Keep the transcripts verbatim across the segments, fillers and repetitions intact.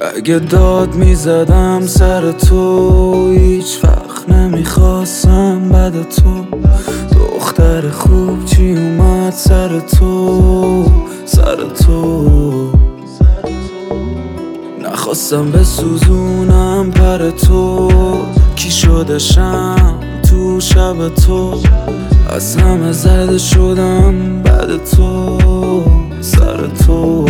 اگه داد میزدم سر تو، هیچ وقت نمیخواستم بعد تو. دختر خوب چی اومد سر تو، سر تو. نخواستم بسوزونم پر تو، کی شدشم تو شب تو. از همه زده شدم بعد تو، سر تو.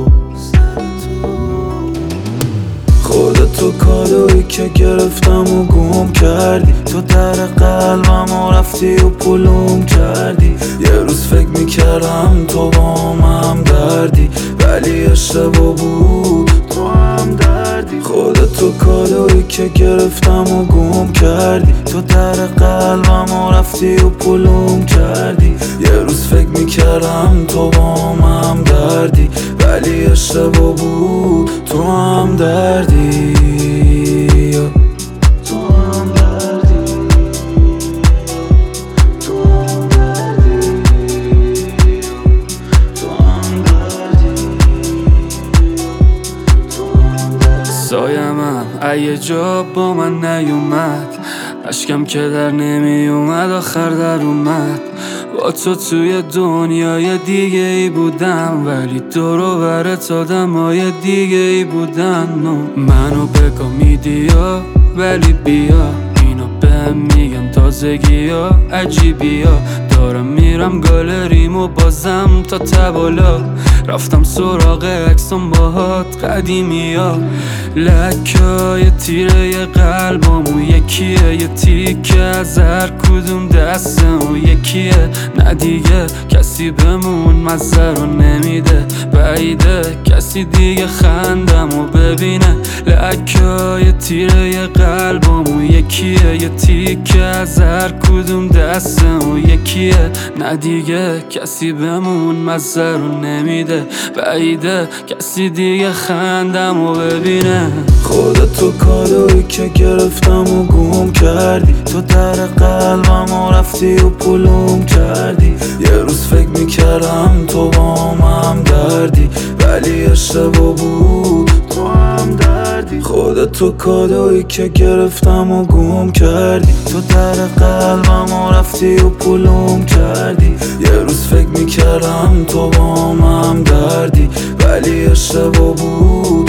خودتو کادویی که گرفتم و گم کردی، تو در قلبم و رفتی و پلوم کردی. یه روز فکر میکردم تو با هم دردی، ولی اشتباه بود، تو هم دردی. خودتو کادویی که گرفتم و گم کردی، تو در قلبم و رفتی و پلوم کردی. یه روز فکر میکردم تو با هم دردی، ولی اشتباه بود، تو هم دردی. تو هم دردی، تو هم دردی، تو هم دردی، تو هم دردی. سایمم ای جا با من نیومد، اشکم که در نمی اومد آخر در اومد. با تو توی دنیای دیگه ای بودم، ولی دور و برت آدمای دیگه ای بودن. منو بگاه میدی ها، ولی بیا اینو بهم میگن تازگی ها عجیبی ها. دارم میرم گالریم و بازم تا تبالا، رفتم سراغ عکسم باهات قدیمی ها. لکای تیره قلبمو یکیه، یه تیکه از هر کدوم دستمو یکیه. نه دیگه کسی بمون مزه رو نمیده، بعیده کسی دیگه خندمو ببینه. لکای تیره قلبمو یکیه، یه تیکه از هر کدوم دستمو یکیه. نه دیگه کسی بمون مزه رو نمیده، بعیده کسی دیگه خندمو ببینه. خودتو کادویی که گرفتم و گم کردی، تو در قلبم و رفتی و پلوم کردی. یه روز فکر میکردم تو با هم دردی، ولی اشتباه بود، تو هم دردی. خودتو کادویی که گرفتم و گم کردی، تو در قلبم و رفتی و پلوم کردی. یه روز فکر میکردم تو با هم دردی، ولی اشتباه بود.